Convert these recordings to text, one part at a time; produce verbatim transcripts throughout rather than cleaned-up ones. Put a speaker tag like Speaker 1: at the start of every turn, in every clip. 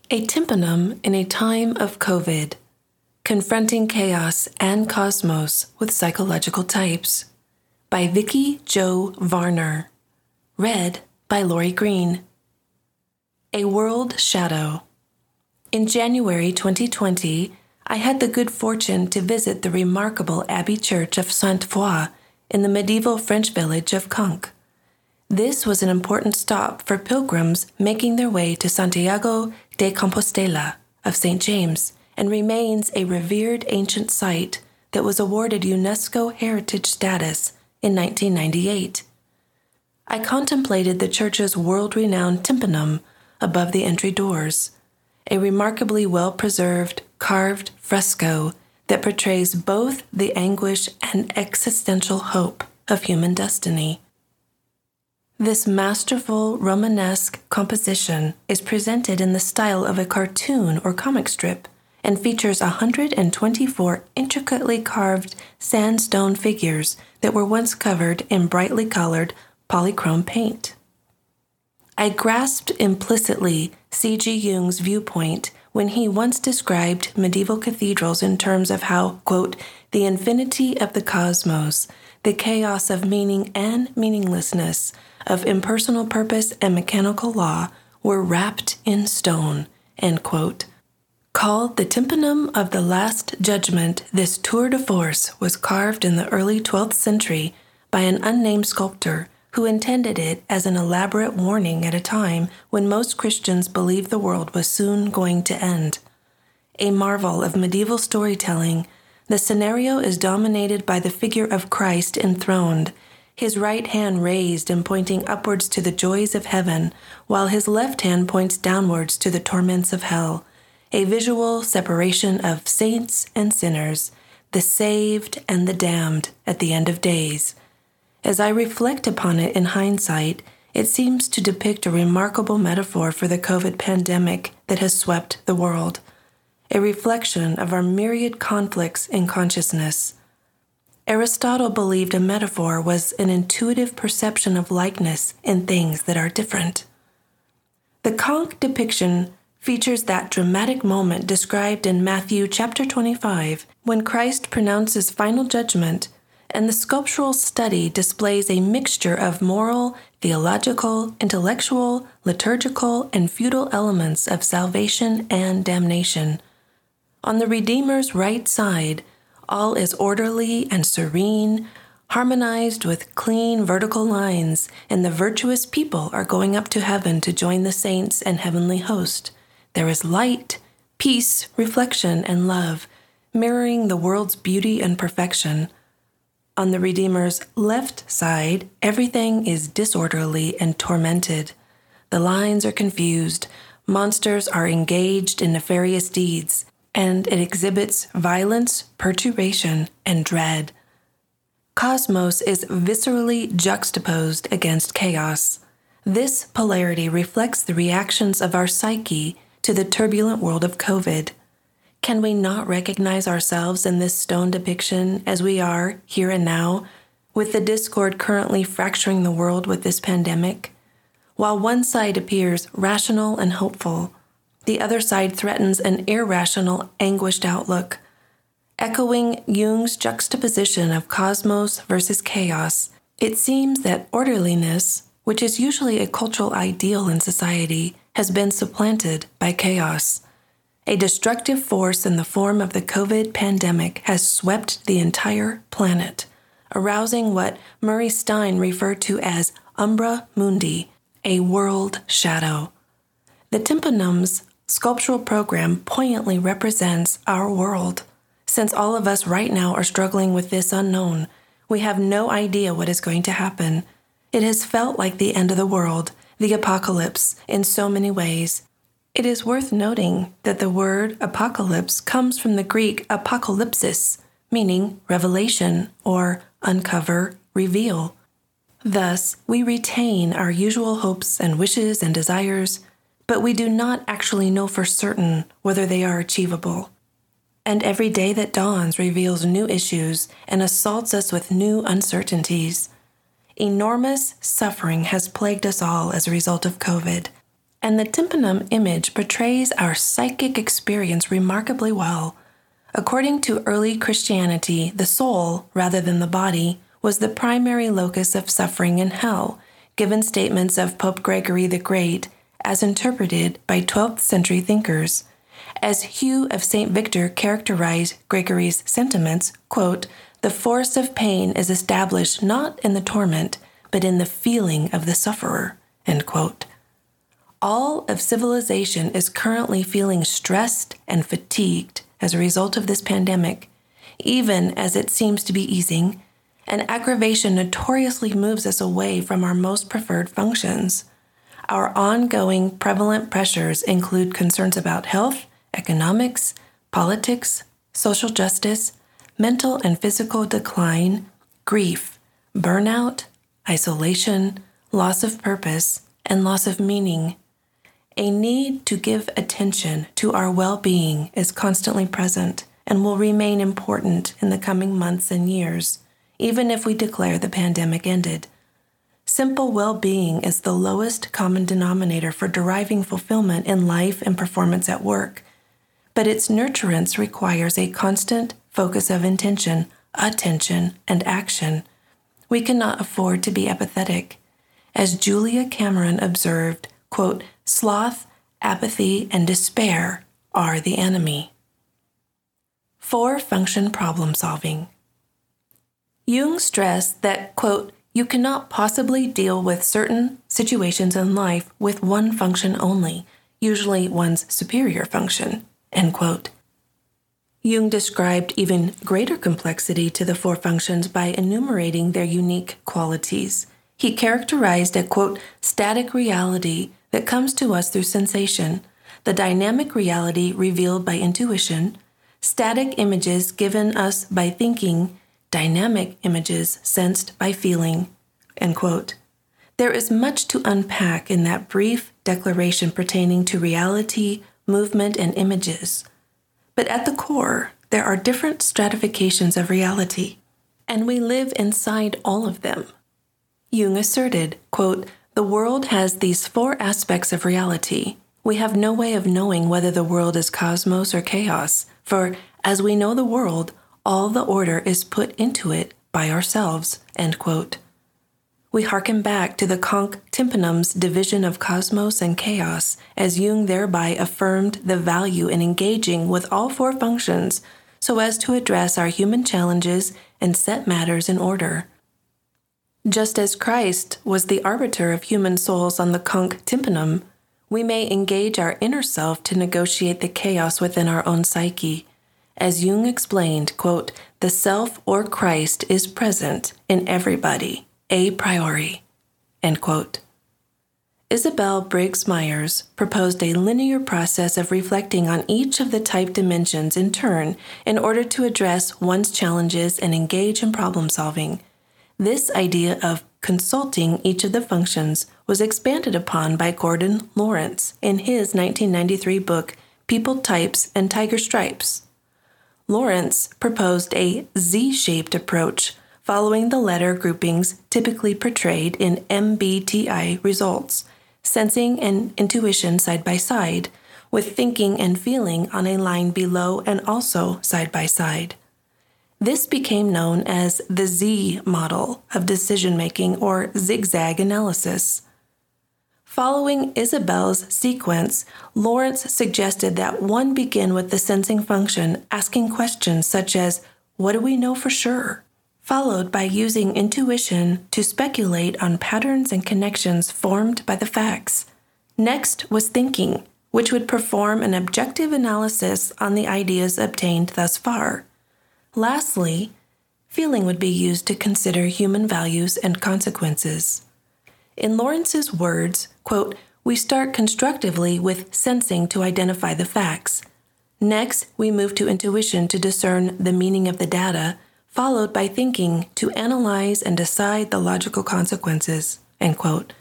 Speaker 1: A Tympanum in a Time of COVID, Confronting Chaos and Cosmos with Psychological Types, by Vicki Jo Varner. Read by Lori Green. A World Shadow. In January twenty twenty, I had the good fortune to visit the remarkable Abbey Church of Sainte-Foy in the medieval French village of Conques. This was an important stop for pilgrims making their way to Santiago de Compostela of Saint James, and remains a revered ancient site that was awarded UNESCO heritage status in nineteen ninety-eight. I contemplated the church's world-renowned tympanum above the entry doors, a remarkably well-preserved, carved fresco that portrays both the anguish and existential hope of human destiny. This masterful Romanesque composition is presented in the style of a cartoon or comic strip and features one hundred twenty-four intricately carved sandstone figures that were once covered in brightly colored polychrome paint. I grasped implicitly C G Jung's viewpoint when he once described medieval cathedrals in terms of how, quote, the infinity of the cosmos, the chaos of meaning and meaninglessness, of impersonal purpose and mechanical law were wrapped in stone, end quote. Called the Tympanum of the Last Judgment, this tour de force was carved in the early twelfth century by an unnamed sculptor who intended it as an elaborate warning at a time when most Christians believed the world was soon going to end. A marvel of medieval storytelling, the scenario is dominated by the figure of Christ enthroned, his right hand raised and pointing upwards to the joys of heaven, while his left hand points downwards to the torments of hell, a visual separation of saints and sinners, the saved and the damned at the end of days. As I reflect upon it in hindsight, it seems to depict a remarkable metaphor for the COVID pandemic that has swept the world, a reflection of our myriad conflicts in consciousness. Aristotle believed a metaphor was an intuitive perception of likeness in things that are different. The Conques depiction features that dramatic moment described in Matthew chapter twenty-five, when Christ pronounces final judgment, and the sculptural study displays a mixture of moral, theological, intellectual, liturgical, and feudal elements of salvation and damnation. On the Redeemer's right side, all is orderly and serene, harmonized with clean vertical lines, and the virtuous people are going up to heaven to join the saints and heavenly host. There is light, peace, reflection, and love, mirroring the world's beauty and perfection. On the Redeemer's left side, everything is disorderly and tormented. The lines are confused, monsters are engaged in nefarious deeds, and it exhibits violence, perturbation, and dread. Cosmos is viscerally juxtaposed against chaos. This polarity reflects the reactions of our psyche to the turbulent world of COVID. Can we not recognize ourselves in this stone depiction as we are, here and now, with the discord currently fracturing the world with this pandemic? While one side appears rational and hopeful, the other side threatens an irrational, anguished outlook. Echoing Jung's juxtaposition of cosmos versus chaos, it seems that orderliness, which is usually a cultural ideal in society, has been supplanted by chaos. A destructive force in the form of the COVID pandemic has swept the entire planet, arousing what Murray Stein referred to as umbra mundi, a world shadow. The Tympanum's sculptural program poignantly represents our world. Since all of us right now are struggling with this unknown, we have no idea what is going to happen. It has felt like the end of the world, the apocalypse, in so many ways. It is worth noting that the word apocalypse comes from the Greek apokalypsis, meaning revelation or uncover, reveal. Thus, we retain our usual hopes and wishes and desires, but we do not actually know for certain whether they are achievable. And every day that dawns reveals new issues and assaults us with new uncertainties. Enormous suffering has plagued us all as a result of COVID. And the tympanum image portrays our psychic experience remarkably well. According to early Christianity, the soul, rather than the body, was the primary locus of suffering in hell, given statements of Pope Gregory the Great, as interpreted by twelfth century thinkers. As Hugh of Saint Victor characterized Gregory's sentiments, quote, "The force of pain is established not in the torment, but in the feeling of the sufferer," end quote. All of civilization is currently feeling stressed and fatigued as a result of this pandemic, even as it seems to be easing. And aggravation notoriously moves us away from our most preferred functions. Our ongoing prevalent pressures include concerns about health, economics, politics, social justice, mental and physical decline, grief, burnout, isolation, loss of purpose, and loss of meaning. A need to give attention to our well-being is constantly present and will remain important in the coming months and years, even if we declare the pandemic ended. Simple well-being is the lowest common denominator for deriving fulfillment in life and performance at work, but its nurturance requires a constant focus of intention, attention, and action. We cannot afford to be apathetic. As Julia Cameron observed, quote, "Sloth, apathy, and despair are the enemy." Four-function problem solving. Jung stressed that, quote, "You cannot possibly deal with certain situations in life with one function only, usually one's superior function," end quote. Jung described even greater complexity to the four functions by enumerating their unique qualities. He characterized a, quote, "static reality that comes to us through sensation, the dynamic reality revealed by intuition, static images given us by thinking, dynamic images sensed by feeling," end quote. There is much to unpack in that brief declaration pertaining to reality, movement, and images. But at the core, there are different stratifications of reality, and we live inside all of them. Jung asserted, quote, "The world has these four aspects of reality. We have no way of knowing whether the world is cosmos or chaos, for as we know the world, all the order is put into it by ourselves," end quote. We hearken back to the conch tympanum's division of cosmos and chaos, as Jung thereby affirmed the value in engaging with all four functions so as to address our human challenges and set matters in order. Just as Christ was the arbiter of human souls on the conch tympanum, we may engage our inner self to negotiate the chaos within our own psyche. As Jung explained, quote, "The self or Christ is present in everybody, a priori," end quote. Isabel Briggs Myers proposed a linear process of reflecting on each of the type dimensions in turn in order to address one's challenges and engage in problem solving. This idea of consulting each of the functions was expanded upon by Gordon Lawrence in his nineteen ninety-three book, People Types and Tiger Stripes. Lawrence proposed a Z-shaped approach following the letter groupings typically portrayed in M B T I results, sensing and intuition side by side, with thinking and feeling on a line below and also side by side. This became known as the Z model of decision-making or zigzag analysis. Following Isabel's sequence, Lawrence suggested that one begin with the sensing function, asking questions such as, "What do we know for sure?" followed by using intuition to speculate on patterns and connections formed by the facts. Next was thinking, which would perform an objective analysis on the ideas obtained thus far. Lastly, feeling would be used to consider human values and consequences. In Lawrence's words, quote, "We start constructively with sensing to identify the facts. Next, we move to intuition to discern the meaning of the data, followed by thinking to analyze and decide the logical consequences," end quote.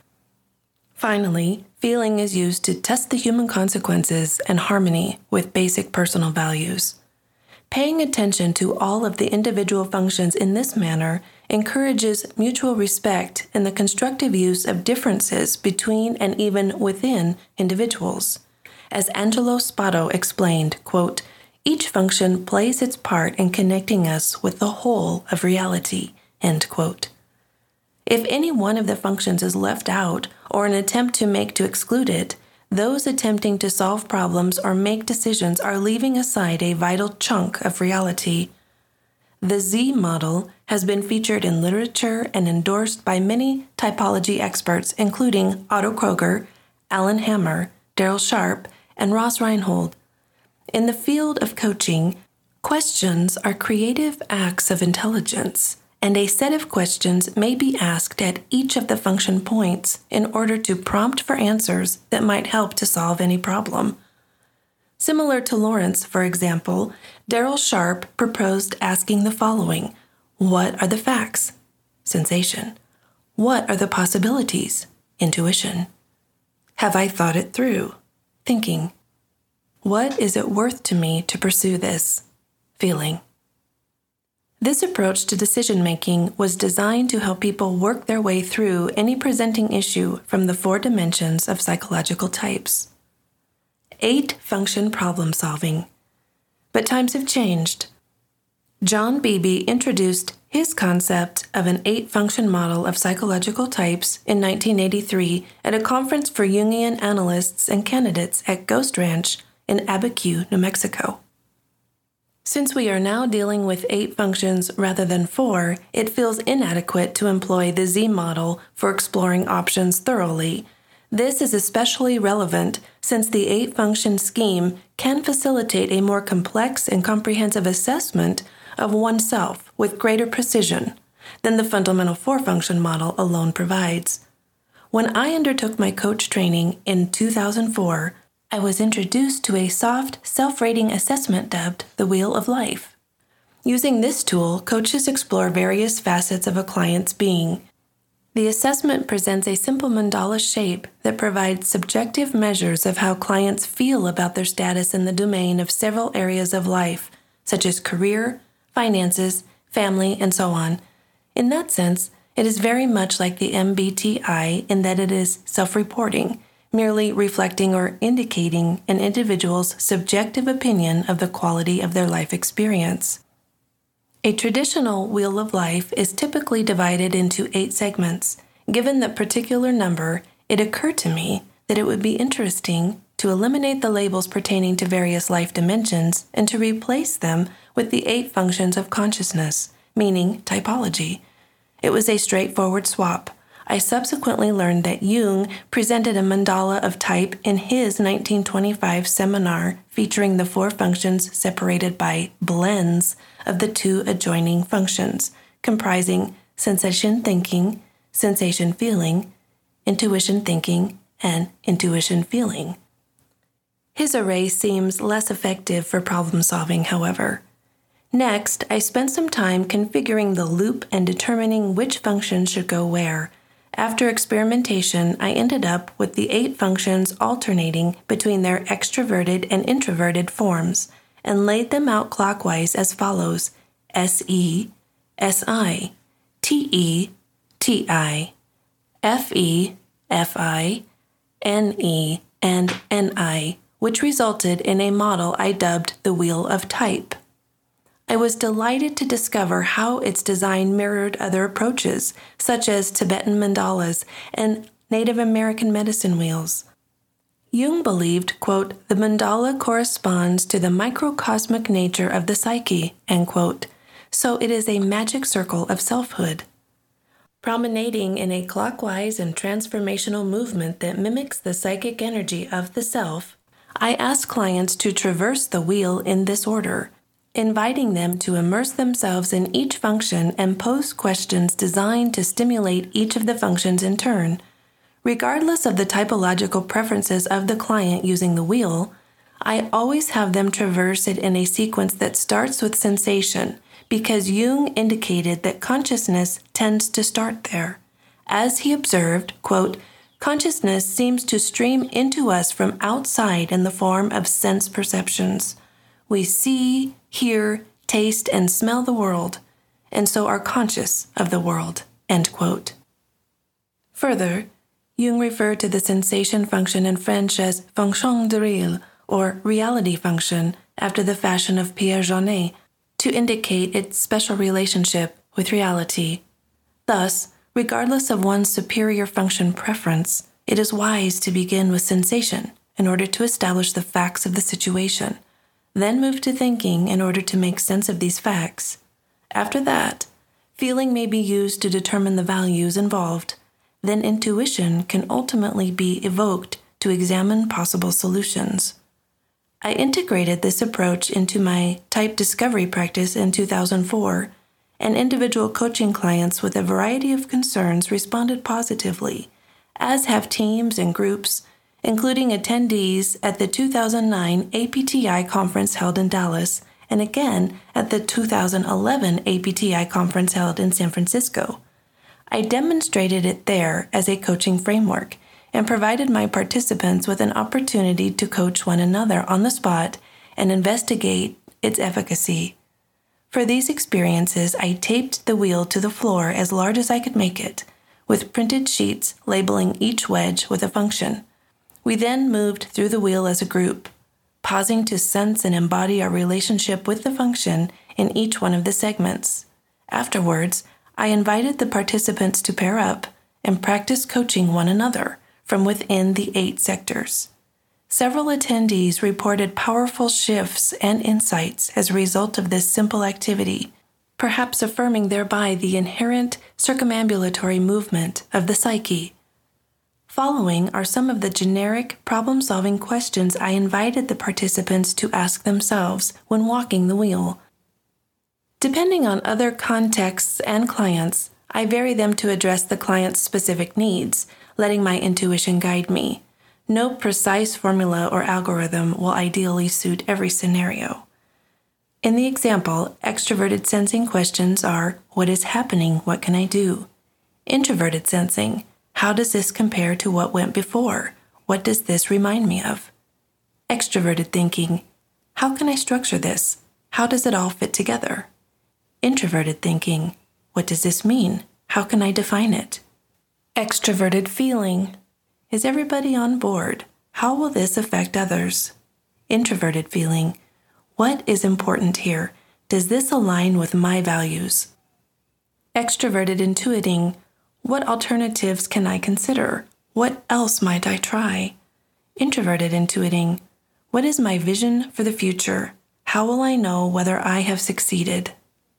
Speaker 1: Finally, feeling is used to test the human consequences and harmony with basic personal values. Paying attention to all of the individual functions in this manner encourages mutual respect and the constructive use of differences between and even within individuals. As Angelo Spotto explained, quote, "Each function plays its part in connecting us with the whole of reality," end quote. If any one of the functions is left out or an attempt to make to exclude it, those attempting to solve problems or make decisions are leaving aside a vital chunk of reality. The Z model has been featured in literature and endorsed by many typology experts, including Otto Kroger, Alan Hammer, Daryl Sharp, and Ross Reinhold. In the field of coaching, questions are creative acts of intelligence, and a set of questions may be asked at each of the function points in order to prompt for answers that might help to solve any problem. Similar to Lawrence, for example, Daryl Sharp proposed asking the following: what are the facts? Sensation. What are the possibilities? Intuition. Have I thought it through? Thinking. What is it worth to me to pursue this? Feeling. This approach to decision-making was designed to help people work their way through any presenting issue from the four dimensions of psychological types. Eight-function problem-solving. But times have changed. John Beebe introduced his concept of an eight-function model of psychological types in nineteen eighty-three at a conference for Jungian analysts and candidates at Ghost Ranch in Abiquiu, New Mexico. Since we are now dealing with eight functions rather than four, it feels inadequate to employ the Z model for exploring options thoroughly. This is especially relevant since the eight-function scheme can facilitate a more complex and comprehensive assessment of oneself with greater precision than the fundamental four-function model alone provides. When I undertook my coach training in two thousand four, I was introduced to a soft, self-rating assessment dubbed the Wheel of Life. Using this tool, coaches explore various facets of a client's being. The assessment presents a simple mandala shape that provides subjective measures of how clients feel about their status in the domain of several areas of life, such as career, finances, family, and so on. In that sense, it is very much like the M B T I in that it is self-reporting, merely reflecting or indicating an individual's subjective opinion of the quality of their life experience. A traditional Wheel of Life is typically divided into eight segments. Given that particular number, it occurred to me that it would be interesting to eliminate the labels pertaining to various life dimensions and to replace them with the eight functions of consciousness, meaning typology. It was a straightforward swap. I subsequently learned that Jung presented a mandala of type in his nineteen twenty-five seminar featuring the four functions separated by blends of the two adjoining functions, comprising sensation thinking, sensation feeling, intuition thinking, and intuition feeling. His array seems less effective for problem solving, however. Next, I spent some time configuring the loop and determining which function should go where. After experimentation, I ended up with the eight functions alternating between their extroverted and introverted forms, and laid them out clockwise as follows: S E, S I, T E, T I, F E, F I, N E, and N I, which resulted in a model I dubbed the Wheel of Type. I was delighted to discover how its design mirrored other approaches, such as Tibetan mandalas and Native American medicine wheels. Jung believed, quote, the mandala corresponds to the microcosmic nature of the psyche, end quote, so it is a magic circle of selfhood. Promenading in a clockwise and transformational movement that mimics the psychic energy of the self, I ask clients to traverse the wheel in this order, inviting them to immerse themselves in each function and pose questions designed to stimulate each of the functions in turn. Regardless of the typological preferences of the client using the wheel, I always have them traverse it in a sequence that starts with sensation, because Jung indicated that consciousness tends to start there. As he observed, quote, consciousness seems to stream into us from outside in the form of sense perceptions. We see, hear, taste, and smell the world, and so are conscious of the world." End quote. Further, Jung referred to the sensation function in French as fonction de réel, or reality function, after the fashion of Pierre Janet, to indicate its special relationship with reality. Thus, regardless of one's superior function preference, it is wise to begin with sensation in order to establish the facts of the situation, then move to thinking in order to make sense of these facts. After that, feeling may be used to determine the values involved. Then intuition can ultimately be evoked to examine possible solutions. I integrated this approach into my type discovery practice in two thousand four, and individual coaching clients with a variety of concerns responded positively, as have teams and groups, including attendees at the two thousand nine A P T I conference held in Dallas, and again at the two thousand eleven A P T I conference held in San Francisco. I demonstrated it there as a coaching framework and provided my participants with an opportunity to coach one another on the spot and investigate its efficacy. For these experiences, I taped the wheel to the floor as large as I could make it, with printed sheets labeling each wedge with a function. We then moved through the wheel as a group, pausing to sense and embody our relationship with the function in each one of the segments. Afterwards, I invited the participants to pair up and practice coaching one another from within the eight sectors. Several attendees reported powerful shifts and insights as a result of this simple activity, perhaps affirming thereby the inherent circumambulatory movement of the psyche. Following are some of the generic problem-solving questions I invited the participants to ask themselves when walking the wheel. Depending on other contexts and clients, I vary them to address the client's specific needs, letting my intuition guide me. No precise formula or algorithm will ideally suit every scenario. In the example, extroverted sensing questions are, what is happening? What can I do? Introverted sensing, how does this compare to what went before? What does this remind me of? Extroverted thinking, how can I structure this? How does it all fit together? Introverted thinking, what does this mean? How can I define it? Extroverted feeling, is everybody on board? How will this affect others? Introverted feeling, what is important here? Does this align with my values? Extroverted intuiting, what alternatives can I consider? What else might I try? Introverted intuiting, what is my vision for the future? How will I know whether I have succeeded?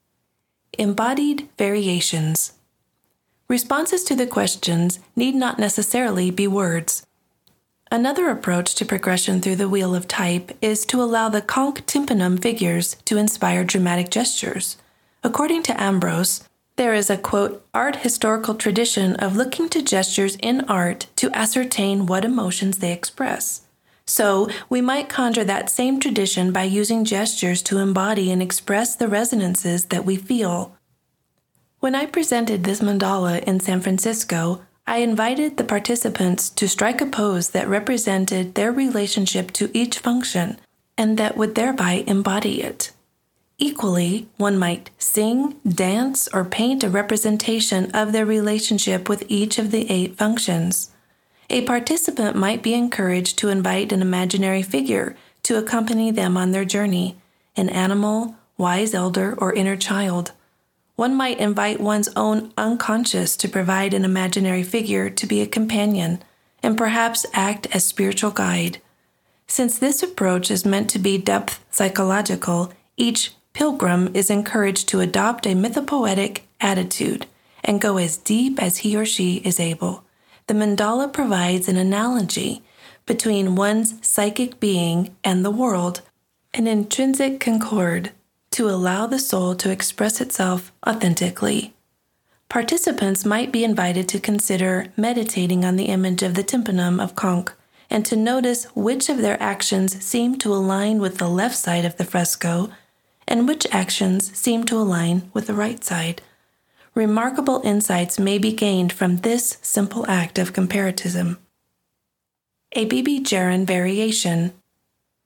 Speaker 1: Embodied variations. Responses to the questions need not necessarily be words. Another approach to progression through the wheel of type is to allow the conch tympanum figures to inspire dramatic gestures. According to Ambrose, there is a, quote, art historical tradition of looking to gestures in art to ascertain what emotions they express. So, we might conjure that same tradition by using gestures to embody and express the resonances that we feel. When I presented this mandala in San Francisco, I invited the participants to strike a pose that represented their relationship to each function and that would thereby embody it. Equally, one might sing, dance, or paint a representation of their relationship with each of the eight functions. A participant might be encouraged to invite an imaginary figure to accompany them on their journey, an animal, wise elder, or inner child. One might invite one's own unconscious to provide an imaginary figure to be a companion, and perhaps act as spiritual guide. Since this approach is meant to be depth psychological, each pilgrim is encouraged to adopt a mythopoetic attitude and go as deep as he or she is able. The mandala provides an analogy between one's psychic being and the world, an intrinsic concord to allow the soul to express itself authentically. Participants might be invited to consider meditating on the image of the tympanum of conch and to notice which of their actions seem to align with the left side of the fresco and which actions seem to align with the right side. Remarkable insights may be gained from this simple act of comparatism. A B B Jaron variation.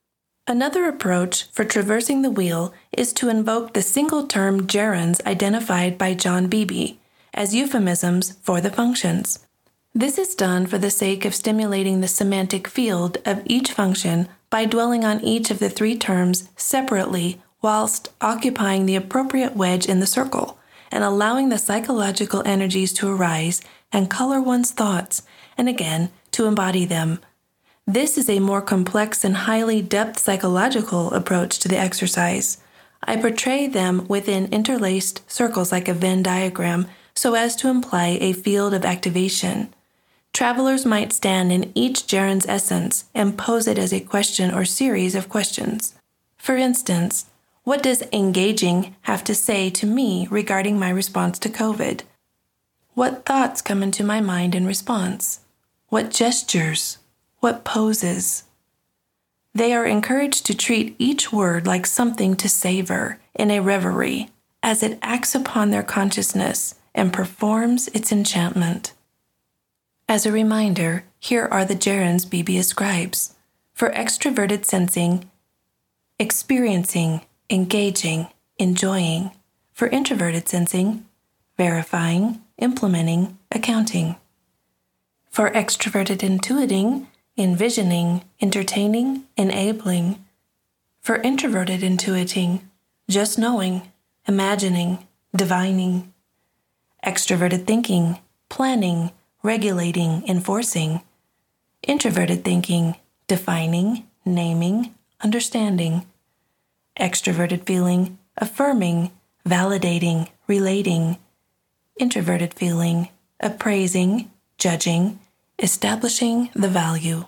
Speaker 1: Another approach for traversing the wheel is to invoke the single-term gerunds identified by John Beebe as euphemisms for the functions. This is done for the sake of stimulating the semantic field of each function by dwelling on each of the three terms separately whilst occupying the appropriate wedge in the circle and allowing the psychological energies to arise and color one's thoughts, and again, to embody them. This is a more complex and highly depth psychological approach to the exercise. I portray them within interlaced circles like a Venn diagram so as to imply a field of activation. Travelers might stand in each gerund's essence and pose it as a question or series of questions. For instance, what does engaging have to say to me regarding my response to COVID? What thoughts come into my mind in response? What gestures? What poses? They are encouraged to treat each word like something to savor in a reverie as it acts upon their consciousness and performs its enchantment. As a reminder, here are the gerunds Beebe ascribes. For extroverted sensing, experiencing, engaging, enjoying. For introverted sensing, verifying, implementing, accounting. For extroverted intuiting, envisioning, entertaining, enabling. For introverted intuiting, just knowing, imagining, divining. Extroverted thinking, planning, regulating, enforcing. Introverted thinking, defining, naming, understanding. Extroverted feeling, affirming, validating, relating. Introverted feeling, appraising, judging, establishing the value.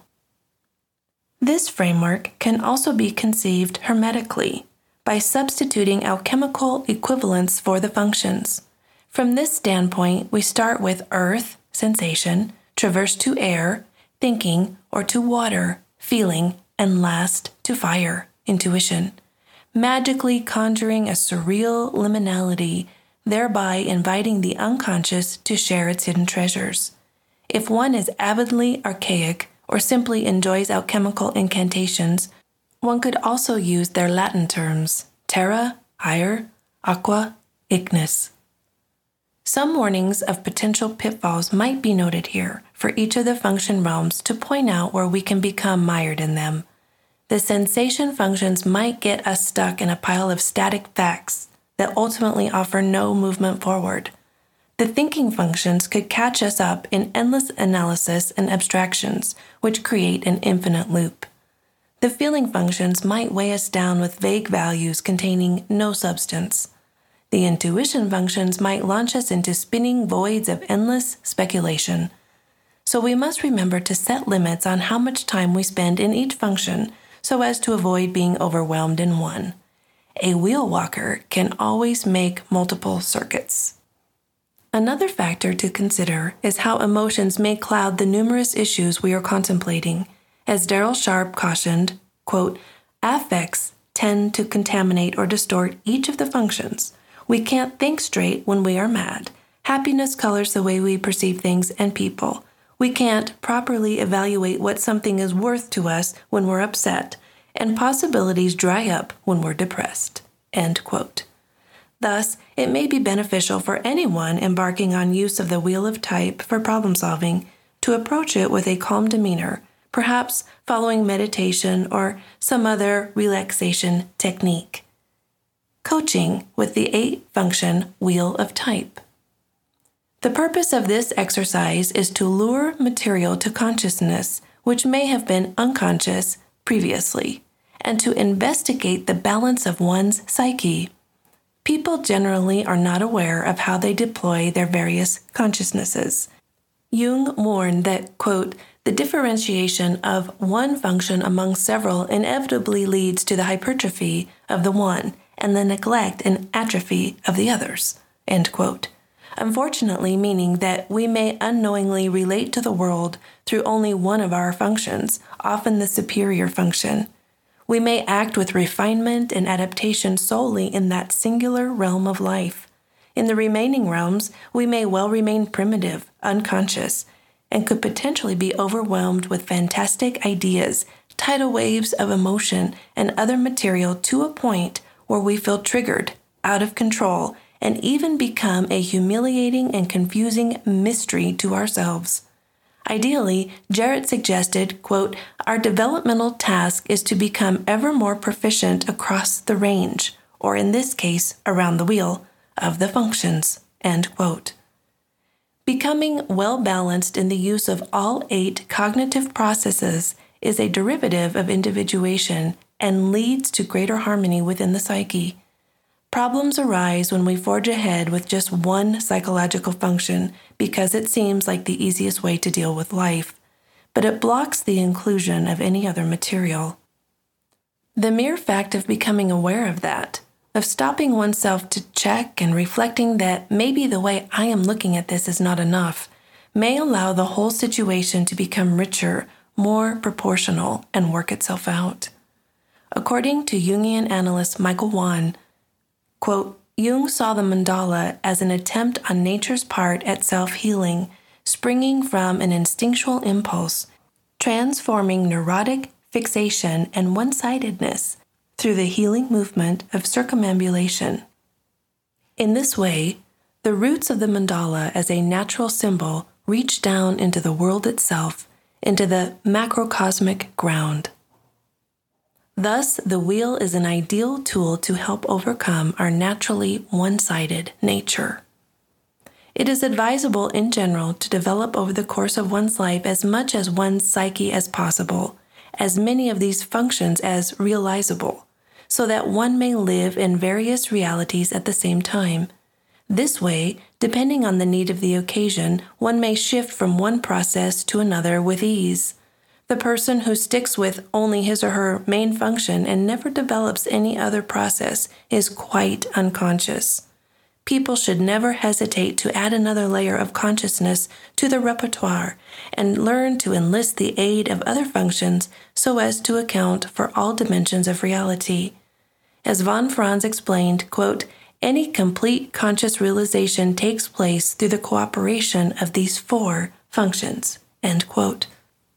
Speaker 1: This framework can also be conceived hermetically by substituting alchemical equivalents for the functions. From this standpoint, we start with earth, sensation, traverse to air, thinking, or to water, feeling, and last to fire, intuition, magically conjuring a surreal liminality, thereby inviting the unconscious to share its hidden treasures. If one is avidly archaic or simply enjoys alchemical incantations, one could also use their Latin terms, terra, air, aqua, ignis. Some warnings of potential pitfalls might be noted here for each of the function realms to point out where we can become mired in them. The sensation functions might get us stuck in a pile of static facts that ultimately offer no movement forward. The thinking functions could catch us up in endless analysis and abstractions, which create an infinite loop. The feeling functions might weigh us down with vague values containing no substance. The intuition functions might launch us into spinning voids of endless speculation. So we must remember to set limits on how much time we spend in each function so as to avoid being overwhelmed in one. A wheel walker can always make multiple circuits. Another factor to consider is how emotions may cloud the numerous issues we are contemplating. As Daryl Sharp cautioned, quote, affects tend to contaminate or distort each of the functions. We can't think straight when we are mad. Happiness colors the way we perceive things and people. We can't properly evaluate what something is worth to us when we're upset, and possibilities dry up when we're depressed. End quote. Thus, it may be beneficial for anyone embarking on use of the wheel of type for problem solving to approach it with a calm demeanor, perhaps following meditation or some other relaxation technique. Coaching with the eight-function wheel of type. The purpose of this exercise is to lure material to consciousness, which may have been unconscious previously, and to investigate the balance of one's psyche. People generally are not aware of how they deploy their various consciousnesses. Jung warned that, quote, the differentiation of one function among several inevitably leads to the hypertrophy of the one and the neglect and atrophy of the others, end quote. Unfortunately, meaning that we may unknowingly relate to the world through only one of our functions, often the superior function. We may act with refinement and adaptation solely in that singular realm of life. In the remaining realms, we may well remain primitive, unconscious, and could potentially be overwhelmed with fantastic ideas, tidal waves of emotion and other material to a point where we feel triggered, out of control, and even become a humiliating and confusing mystery to ourselves. Ideally, Jarrett suggested, quote, our developmental task is to become ever more proficient across the range, or in this case, around the wheel, of the functions, end quote. Becoming well-balanced in the use of all eight cognitive processes is a derivative of individuation and leads to greater harmony within the psyche. Problems arise when we forge ahead with just one psychological function because it seems like the easiest way to deal with life, but it blocks the inclusion of any other material. The mere fact of becoming aware of that, of stopping oneself to check and reflecting that maybe the way I am looking at this is not enough, may allow the whole situation to become richer, more proportional, and work itself out. According to Jungian analyst Michael Wan, quote, Jung saw the mandala as an attempt on nature's part at self-healing, springing from an instinctual impulse, transforming neurotic fixation and one-sidedness through the healing movement of circumambulation. In this way, the roots of the mandala as a natural symbol reach down into the world itself, into the macrocosmic ground. Thus, the wheel is an ideal tool to help overcome our naturally one-sided nature. It is advisable in general to develop over the course of one's life as much as one's psyche as possible, as many of these functions as realizable, so that one may live in various realities at the same time. This way, depending on the need of the occasion, one may shift from one process to another with ease. The person who sticks with only his or her main function and never develops any other process is quite unconscious. People should never hesitate to add another layer of consciousness to the repertoire and learn to enlist the aid of other functions so as to account for all dimensions of reality. As von Franz explained, quote, any complete conscious realization takes place through the cooperation of these four functions, end quote.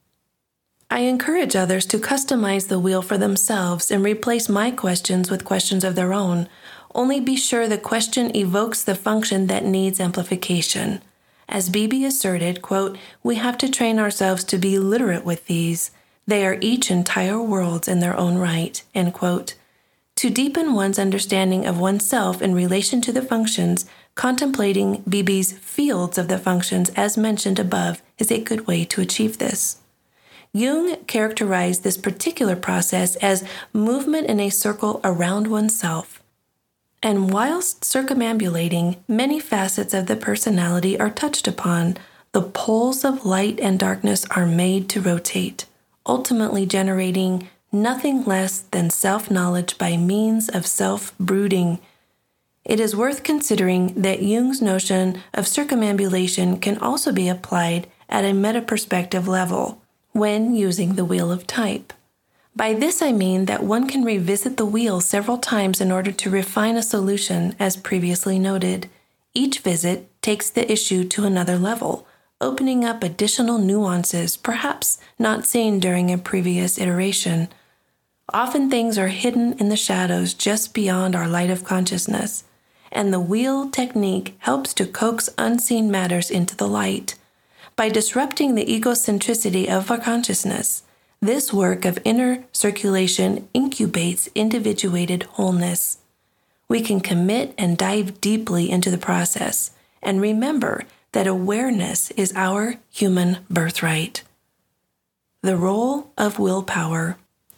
Speaker 1: I encourage others to customize the wheel for themselves and replace my questions with questions of their own. Only be sure the question evokes the function that needs amplification. As Beebe asserted, quote, we have to train ourselves to be literate with these. They are each entire worlds in their own right, end quote. To deepen one's understanding of oneself in relation to the functions, contemplating Beebe's fields of the functions as mentioned above is a good way to achieve this. Jung characterized this particular process as movement in a circle around oneself. And whilst circumambulating, many facets of the personality are touched upon. The poles of light and darkness are made to rotate, ultimately generating nothing less than self-knowledge by means of self-brooding. It is worth considering that Jung's notion of circumambulation can also be applied at a meta-perspective level when using the wheel of type. By this I mean that one can revisit the wheel several times in order to refine a solution, as previously noted. Each visit takes the issue to another level, opening up additional nuances perhaps not seen during a previous iteration. Often things are hidden in the shadows just beyond our light of consciousness, and the wheel technique helps to coax unseen matters into the light. By disrupting the egocentricity of our consciousness, this work of inner circulation incubates individuated wholeness. We can commit and dive deeply into the process and remember that awareness is our human birthright. The role of willpower.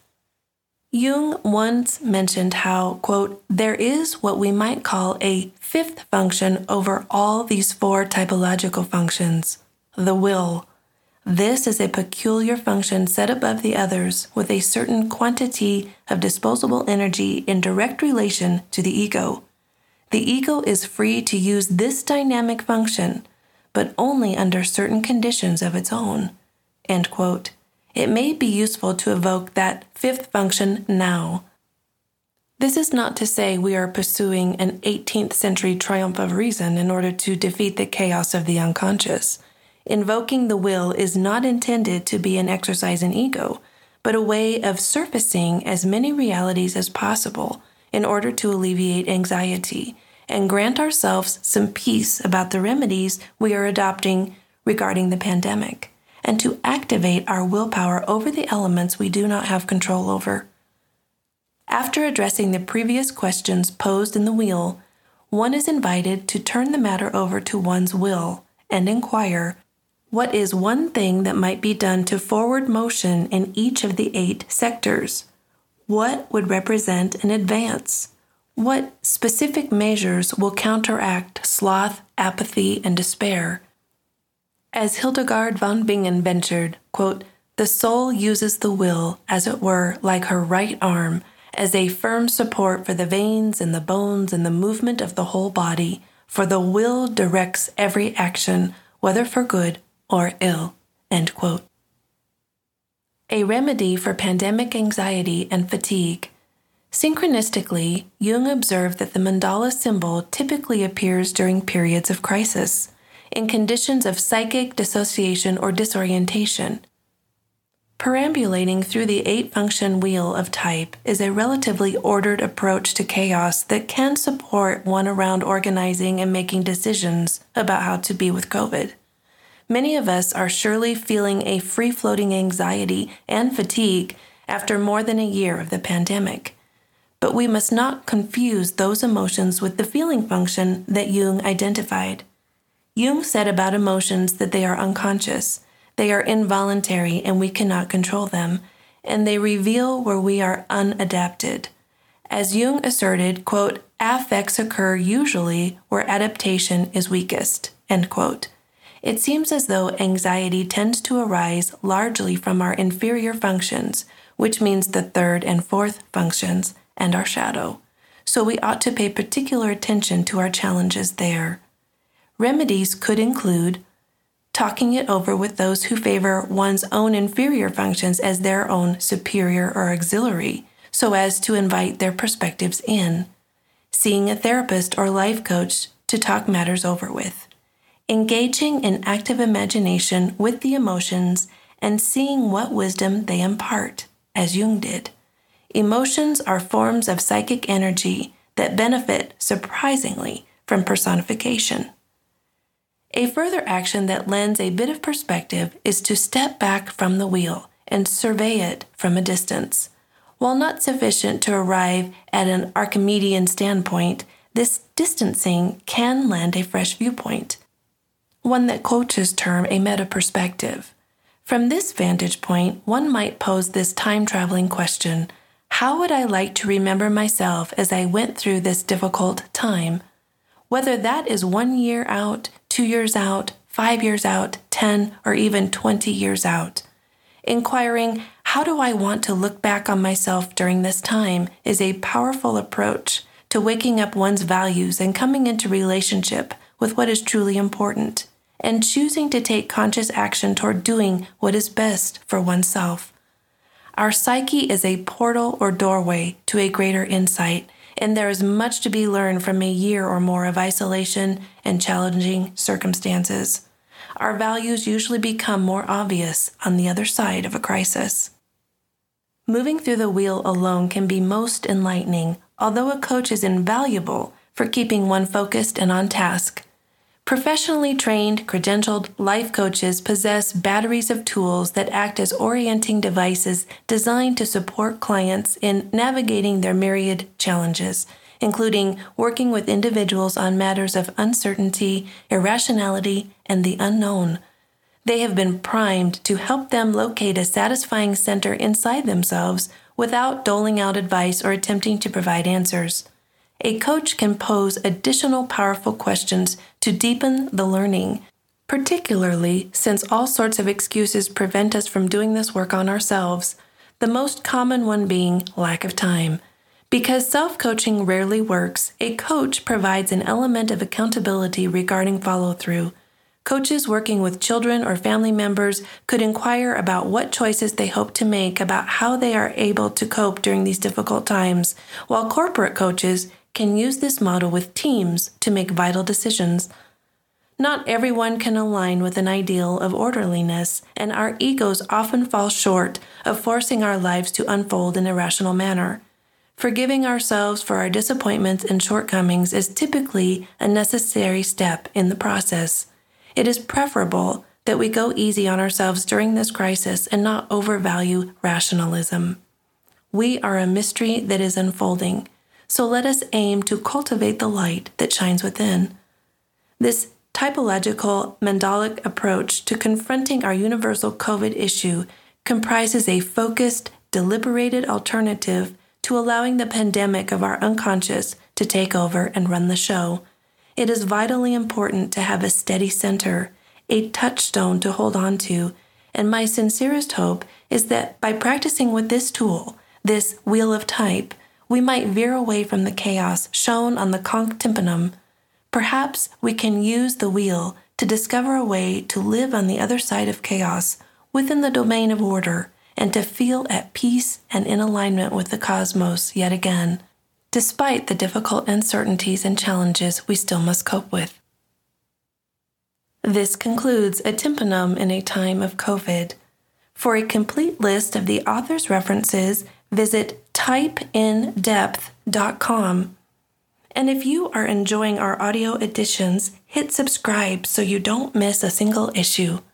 Speaker 1: Jung once mentioned how, quote, there is what we might call a fifth function over all these four typological functions. The will. This is a peculiar function set above the others with a certain quantity of disposable energy in direct relation to the ego. The ego is free to use this dynamic function, but only under certain conditions of its own. End quote. It may be useful to evoke that fifth function now. This is not to say we are pursuing an eighteenth century triumph of reason in order to defeat the chaos of the unconscious. Invoking the will is not intended to be an exercise in ego, but a way of surfacing as many realities as possible in order to alleviate anxiety and grant ourselves some peace about the remedies we are adopting regarding the pandemic, and to activate our willpower over the elements we do not have control over. After addressing the previous questions posed in the wheel, one is invited to turn the matter over to one's will and inquire, what is one thing that might be done to forward motion in each of the eight sectors? What would represent an advance? What specific measures will counteract sloth, apathy, and despair? As Hildegard von Bingen ventured, quote, the soul uses the will, as it were, like her right arm, as a firm support for the veins and the bones and the movement of the whole body, for the will directs every action, whether for good or ill. End quote. A remedy for pandemic anxiety and fatigue. Synchronistically, Jung observed that the mandala symbol typically appears during periods of crisis, in conditions of psychic dissociation or disorientation. Perambulating through the eight-function wheel of type is a relatively ordered approach to chaos that can support one around organizing and making decisions about how to be with COVID. Many of us are surely feeling a free-floating anxiety and fatigue after more than a year of the pandemic. But we must not confuse those emotions with the feeling function that Jung identified. Jung said about emotions that they are unconscious, they are involuntary and we cannot control them, and they reveal where we are unadapted. As Jung asserted, quote, affects occur usually where adaptation is weakest, end quote. It seems as though anxiety tends to arise largely from our inferior functions, which means the third and fourth functions, and our shadow. So we ought to pay particular attention to our challenges there. Remedies could include talking it over with those who favor one's own inferior functions as their own superior or auxiliary, so as to invite their perspectives in, seeing a therapist or life coach to talk matters over with, engaging in active imagination with the emotions and seeing what wisdom they impart, as Jung did. Emotions are forms of psychic energy that benefit, surprisingly, from personification. A further action that lends a bit of perspective is to step back from the wheel and survey it from a distance. While not sufficient to arrive at an Archimedean standpoint, this distancing can lend a fresh viewpoint, one that coaches term a meta-perspective. From this vantage point, one might pose this time-traveling question: how would I like to remember myself as I went through this difficult time? Whether that is one year out, two years out, five years out, ten, or even twenty years out. Inquiring, how do I want to look back on myself during this time, is a powerful approach to waking up one's values and coming into relationship with what is truly important, and choosing to take conscious action toward doing what is best for oneself. Our psyche is a portal or doorway to a greater insight, and there is much to be learned from a year or more of isolation and challenging circumstances. Our values usually become more obvious on the other side of a crisis. Moving through the wheel alone can be most enlightening, although a coach is invaluable for keeping one focused and on task. Professionally trained, credentialed life coaches possess batteries of tools that act as orienting devices designed to support clients in navigating their myriad challenges, including working with individuals on matters of uncertainty, irrationality, and the unknown. They have been primed to help them locate a satisfying center inside themselves without doling out advice or attempting to provide answers. A coach can pose additional powerful questions to deepen the learning, particularly since all sorts of excuses prevent us from doing this work on ourselves, the most common one being lack of time. Because self-coaching rarely works, a coach provides an element of accountability regarding follow-through. Coaches working with children or family members could inquire about what choices they hope to make about how they are able to cope during these difficult times, while corporate coaches can use this model with teams to make vital decisions. Not everyone can align with an ideal of orderliness, and our egos often fall short of forcing our lives to unfold in a rational manner. Forgiving ourselves for our disappointments and shortcomings is typically a necessary step in the process. It is preferable that we go easy on ourselves during this crisis and not overvalue rationalism. We are a mystery that is unfolding, so let us aim to cultivate the light that shines within. This typological mandalic approach to confronting our universal COVID issue comprises a focused, deliberated alternative to allowing the pandemic of our unconscious to take over and run the show. It is vitally important to have a steady center, a touchstone to hold on to, and my sincerest hope is that by practicing with this tool, this wheel of type, we might veer away from the chaos shown on the conch tympanum. Perhaps we can use the wheel to discover a way to live on the other side of chaos, within the domain of order, and to feel at peace and in alignment with the cosmos yet again, despite the difficult uncertainties and challenges we still must cope with. This concludes A Tympanum in a Time of COVID. For a complete list of the author's references, visit type in depth dot com. And if you are enjoying our audio editions, hit subscribe so you don't miss a single issue.